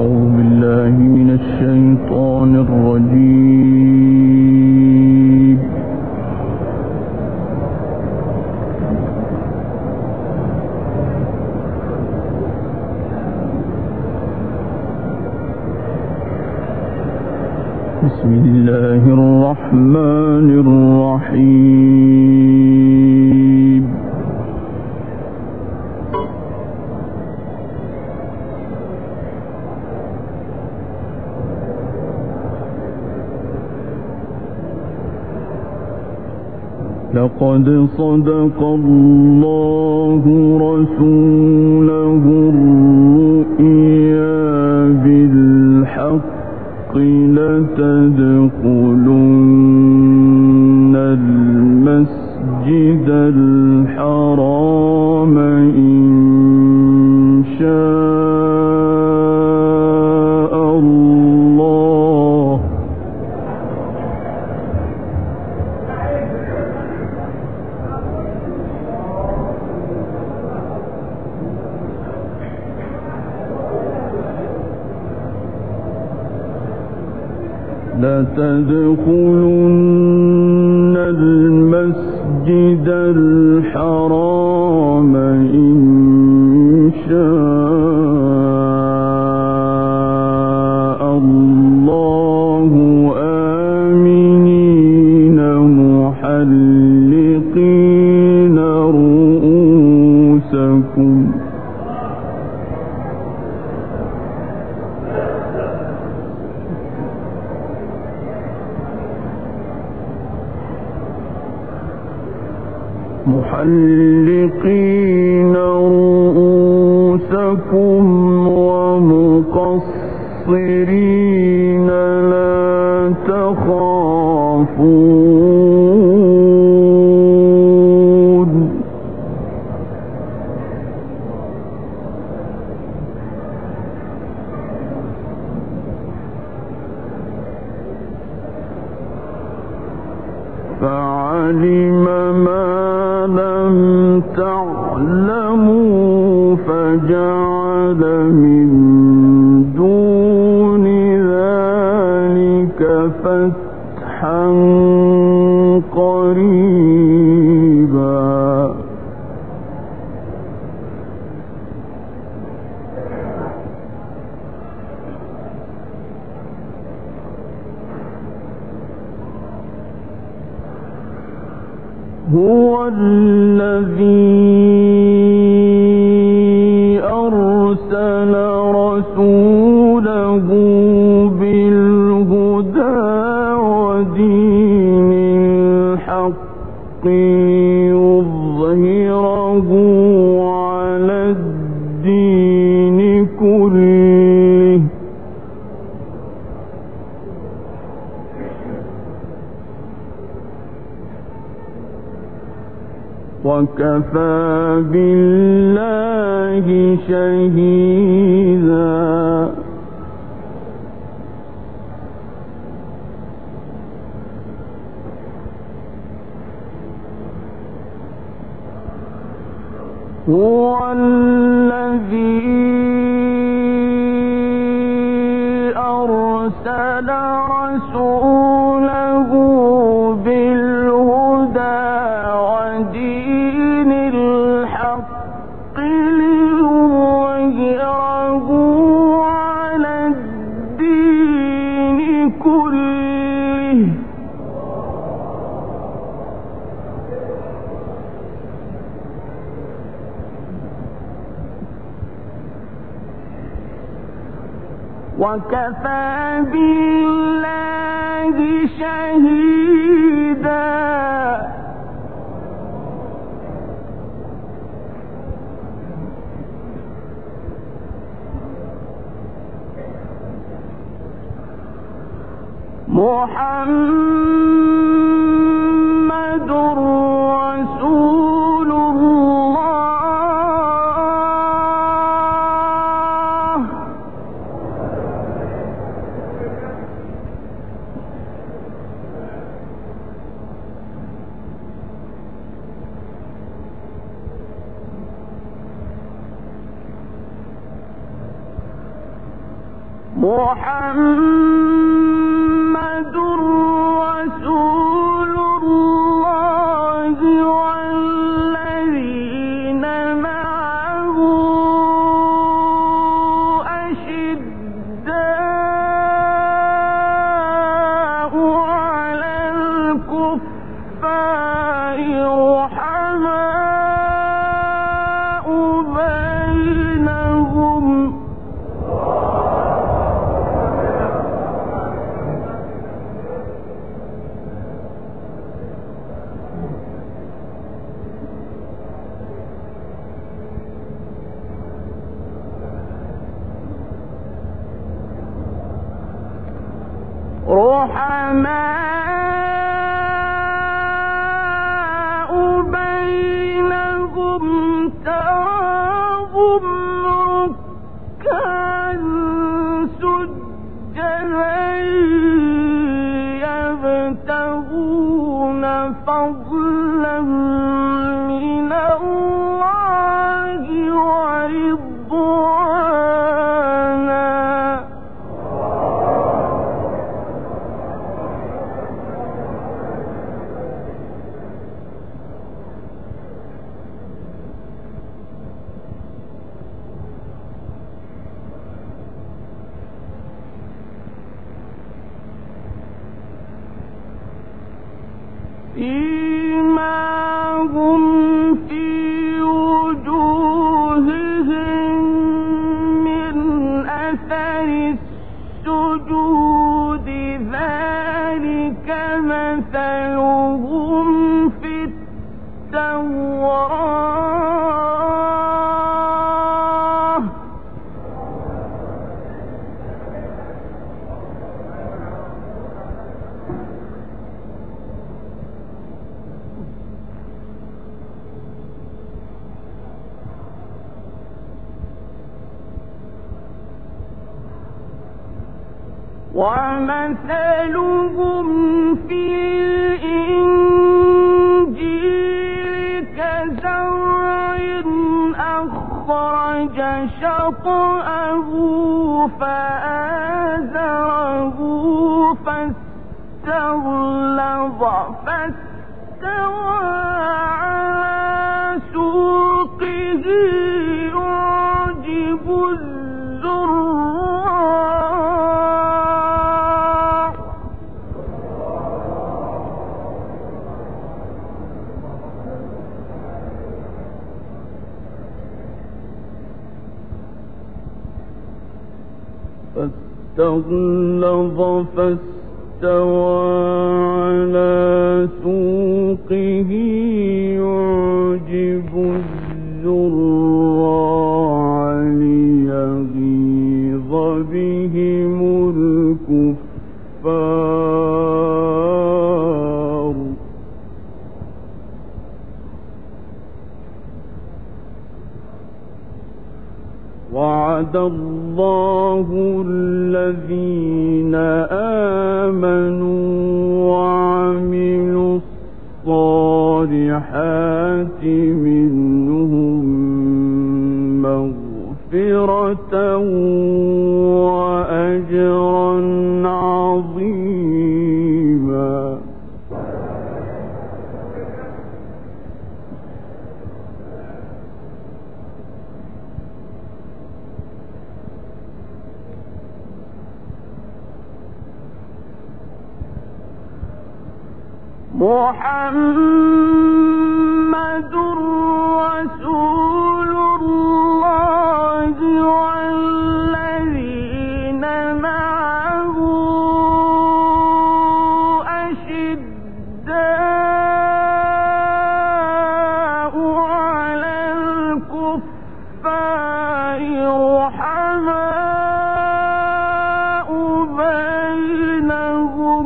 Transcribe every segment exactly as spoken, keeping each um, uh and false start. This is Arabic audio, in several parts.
أعوذ بالله من الشيطان الرجيم. بسم الله الرحمن الرحيم. لقد صدق الله رسوله الرؤيا بالحق لتدخلن المسجد الحرام إن شاء الله لتدخلن المسجد الحرام إن شاء الله آمنين محلقين رؤوسكم محلقين رؤوسكم ومقصرين لا تخافون فعلم ما لم تعلموا فجعل من دون ذلك فتحا قريبا هو الذي أرسل رسوله بالهدى ودين الحق ليظهره على الدين كله وكفى بالله شهيدا هو الذي أرسل رسوله بالهدى ودين الحق ليظهره على الدين كله وكفى بالله شهيدا محمد رسول الله محمد رسول الله والذين معه أشداء على الكفار رحماء بينهم رحماء بينهم تراهم ركعا سجدا يبتغون فضلا من الله ورضوانا سيماهم في وجوههم من أثر السجود ذلك مثلهم في التوراة ومثلهم في الإنجيل كزرع أخرج شطأه فآزره فاستغلظ فاستوى على سوقه يعجب الزراع فاستغلظ فاستوى على سوقه يعجب الزراع ليغيظ بهم الكفار وعد الله الذين آمنوا وعملوا الصالحات منهم مغفرة وأجرا عظيما محمد رسول الله والذين معه أشداء على الكفار رحماء بينهم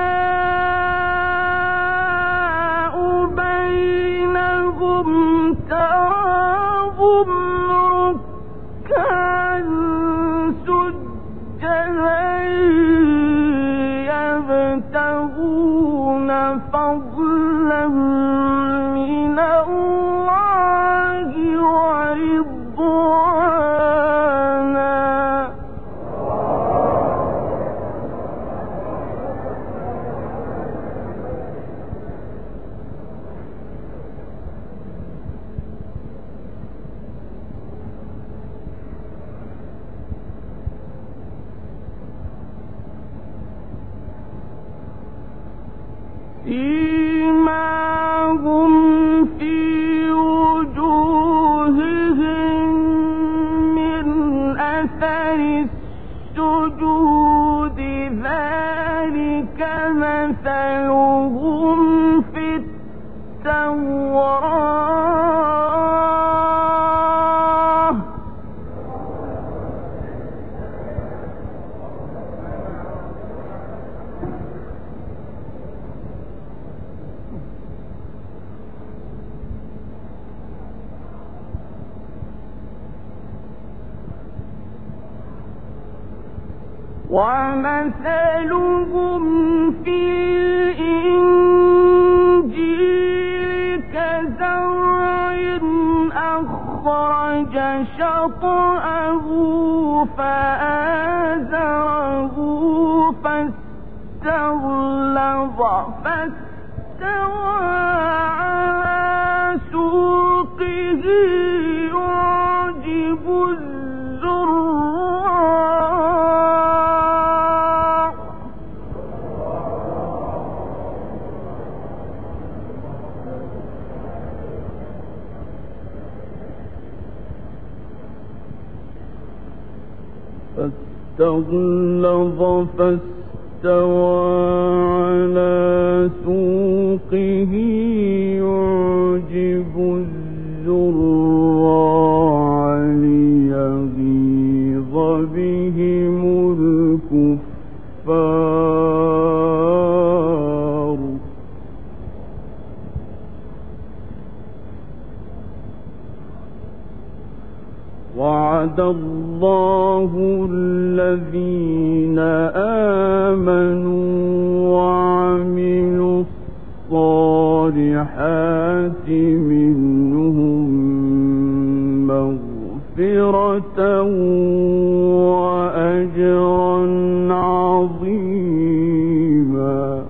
رحماء بينهم ومثلهم في الإنجيل كزرع أخرج شطأه فآزره فاستغلظ فاستوى على سوقه يعجب الزراع فاستغلظ فاستوى على سوقه يعجب الزراع ليغيظ بهم الكفار وعد الله الذين آمنوا وعملوا الصالحات منهم مغفرة وأجرا عظيما.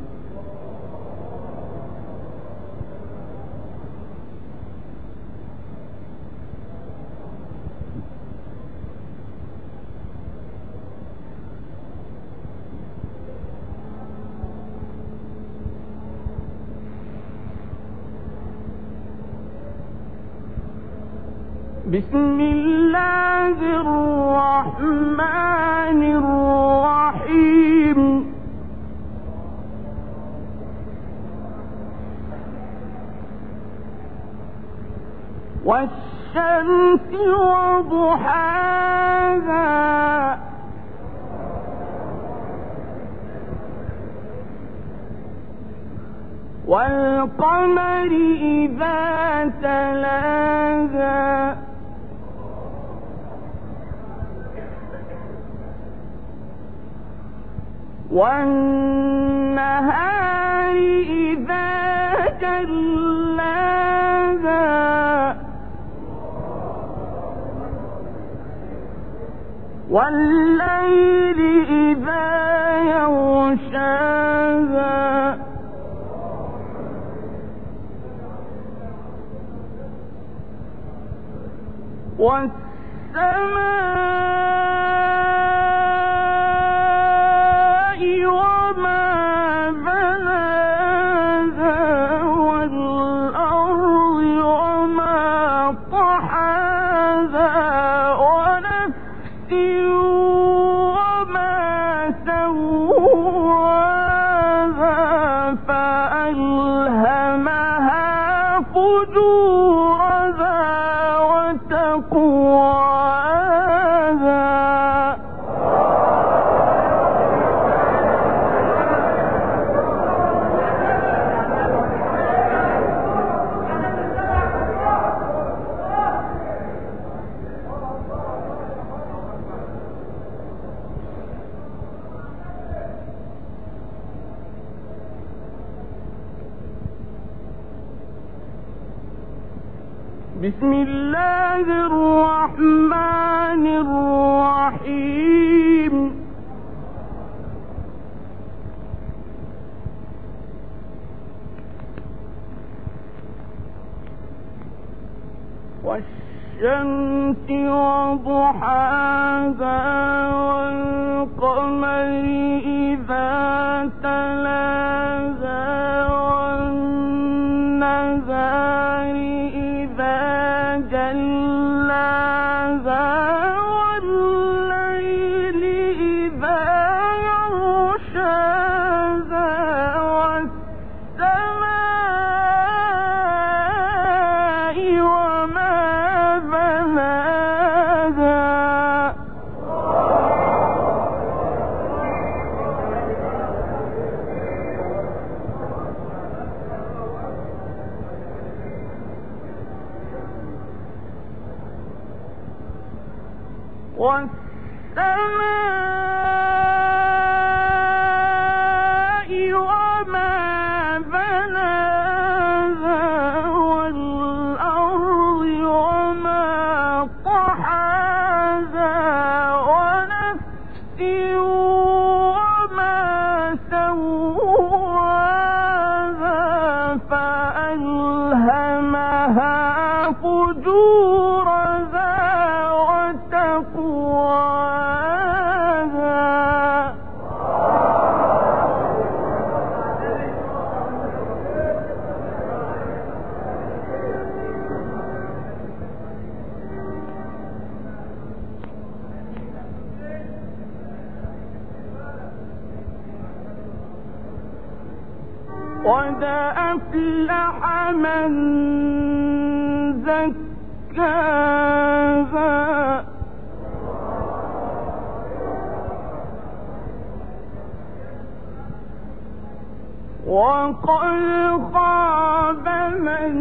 بسم الله الرحمن الرحيم. والشمس وضحاها والقمر إذا تلاها والنهار إذا جلاها والليل إذا يغشاها والسماء وما بناها والأرض وما طحاها ونفس وما سواها فألهمها فجورها وتقواها بسم الله الرحمن الرحيم. والشمس وضحاها والقمر إذا تلاها والنهار إذا جلاها والليل إذا يغشاها والسماء وما بناها والسماء قد أفلح من زكاها وقد خاب من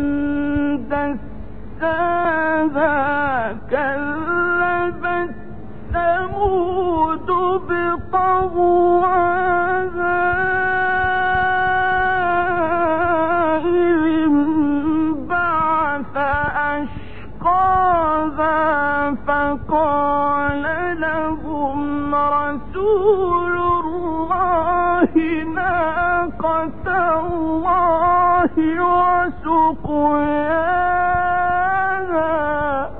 دساها كذبت ثمود بطغواها إذ انبعث أشقاها فقال لهم رسول الله ناقة الله وسقياها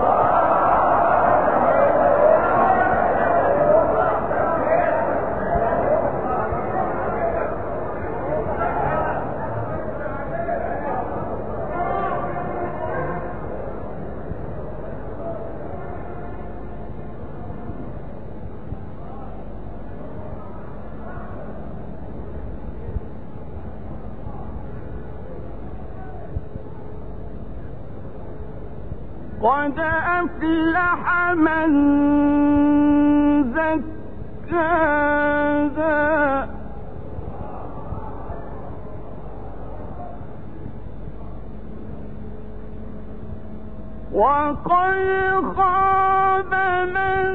قد أفلح من زكاها وقد خاب من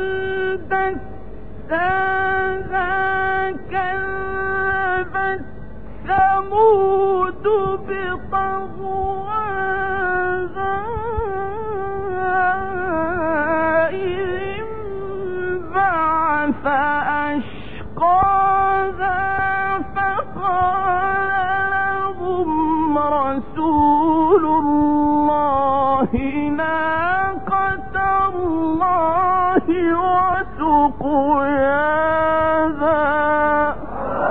دساها كذبت ثمود بطغواها فأشقاها فقال لهم رسول الله ناقة الله وسقياها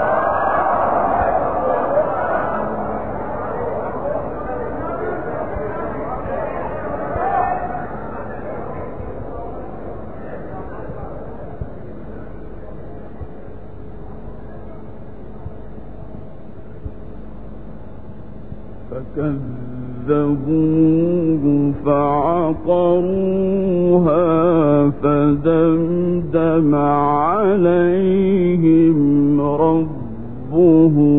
فكذبوه فعقروها فدمدم عليهم ربهم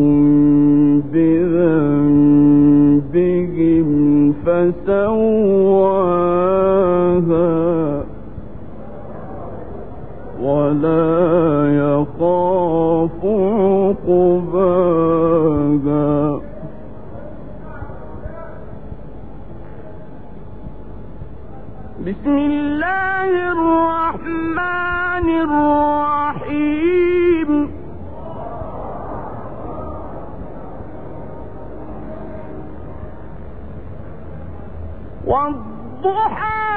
بذنبهم فسواها ولا يخاف عقباها بسم الله الرحمن الرحيم والضحى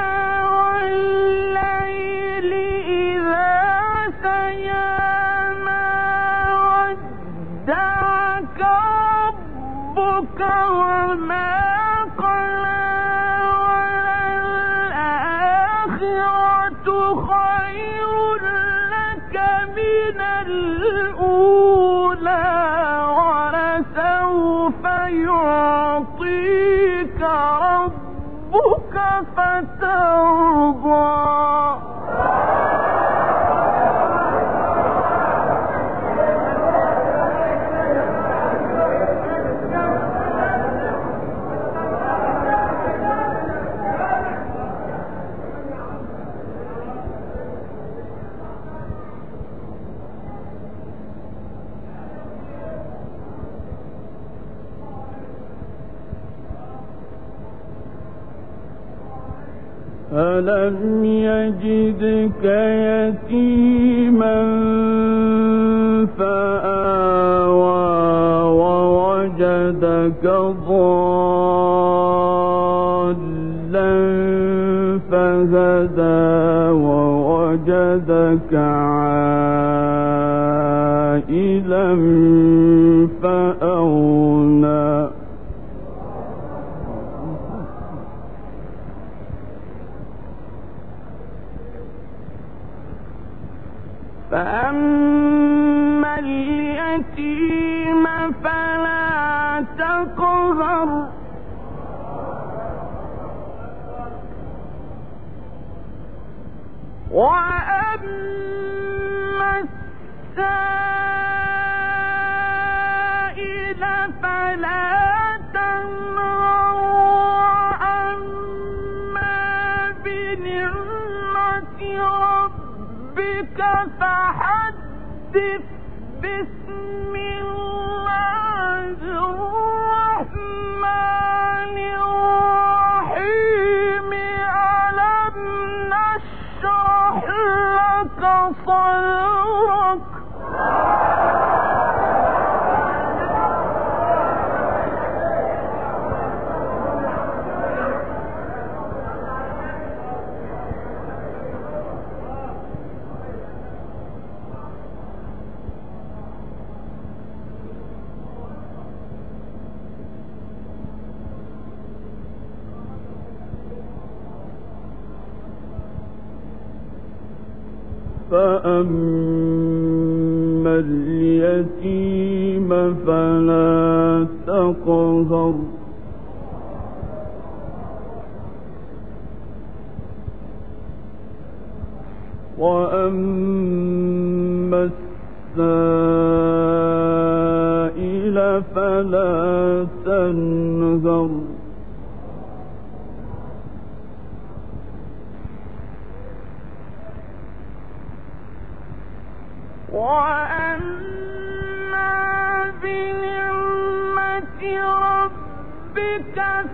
والليل إذا سجى ما ودعك ربك وما خير لك من الأولى ولسوف يعطيك ربك فترضى ألم يجدك يتيما فآوى ووجدك ضالا فهدى ووجدك عائلا فأغنى فأما اليتيم فلا وأما السائل فلا تنهر وأما بنعمة ربك فحدث بسم الله الرحمن الرحيم ألم نشرح لك صدرك فأما اليتيم فلا تقهر وأما السائل فلا تنهر وأما بنعمة ربك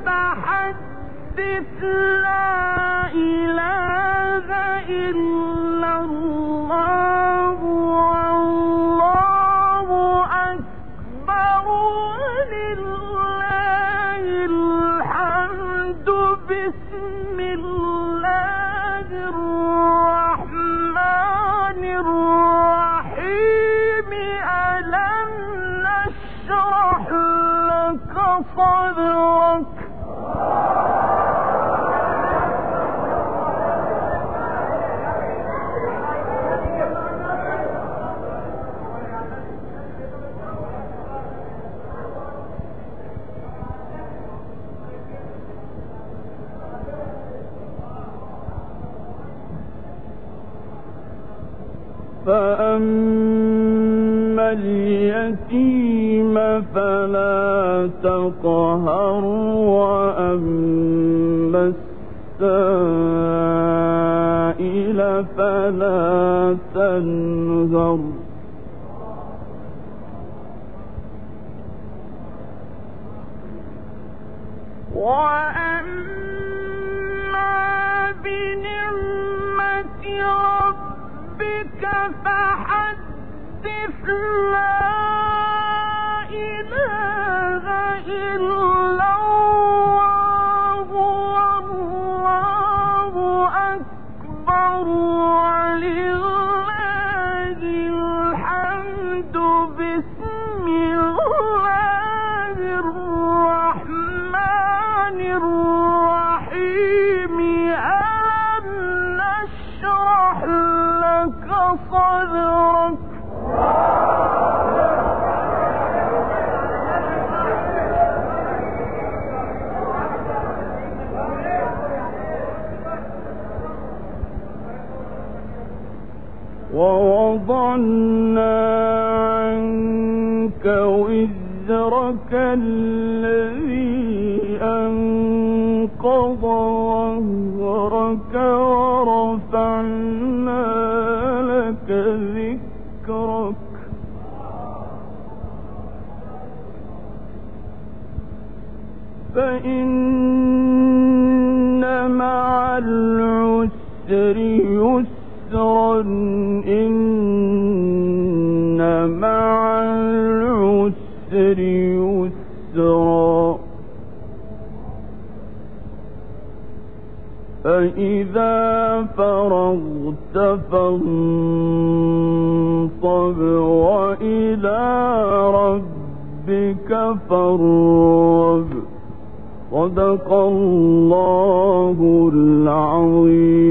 فحدث لا إله إلا الله والله أكبر ولله الحمد بسم الله الرحمن الرحيم ألم نشرح لك صدرك فأما اليتيم فلا تقهر وأما السائل فلا تنهر وأما بنعمة ربك فحدث لا إله إلا الله والله أكبر ولله الحمد بسم الله الرحمن الرحيم ألم نشرح لك صدرك ووضعنا عنك وزرك الذي أنقض ظهرك ورفعنا لك ذكرك فإن مع العسر يسرا إن مع العسر يسرا فإذا فرغت فانصب وإلى ربك فارغب صدق الله العظيم.